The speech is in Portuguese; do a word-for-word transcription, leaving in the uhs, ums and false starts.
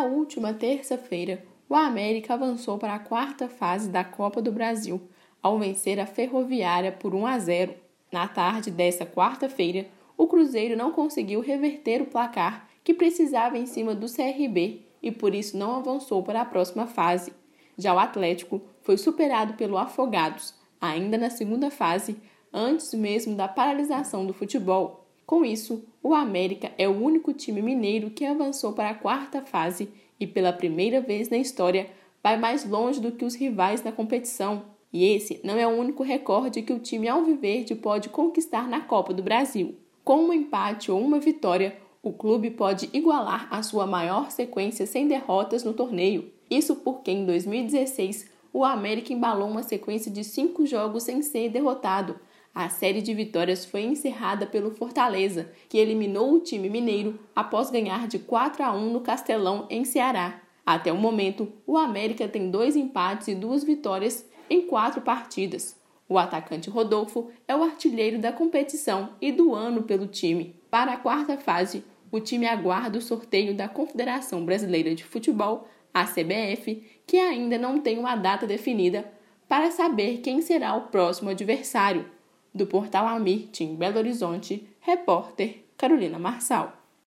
última terça-feira, o América avançou para a quarta fase da Copa do Brasil, ao vencer a Ferroviária por um a zero. Na tarde desta quarta-feira, o Cruzeiro não conseguiu reverter o placar que precisava em cima do C R B e por isso não avançou para a próxima fase. Já o Atlético foi superado pelo Afogados, ainda na segunda fase, antes mesmo da paralisação do futebol. Com isso, o América é o único time mineiro que avançou para a quarta fase e pela primeira vez na história vai mais longe do que os rivais na competição. E esse não é o único recorde que o time alviverde pode conquistar na Copa do Brasil. Com um empate ou uma vitória, o clube pode igualar a sua maior sequência sem derrotas no torneio. Isso porque em dois mil e dezesseis, o América embalou uma sequência de cinco jogos sem ser derrotado. A série de vitórias foi encerrada pelo Fortaleza, que eliminou o time mineiro após ganhar de quatro a um no Castelão, em Ceará. Até o momento, o América tem dois empates e duas vitórias em quatro partidas. O atacante Rodolfo é o artilheiro da competição e do ano pelo time. Para a quarta fase, o time aguarda o sorteio da Confederação Brasileira de Futebol, a C B F, que ainda não tem uma data definida, para saber quem será o próximo adversário. Do Portal Amirte, em Belo Horizonte, repórter Carolina Marçal.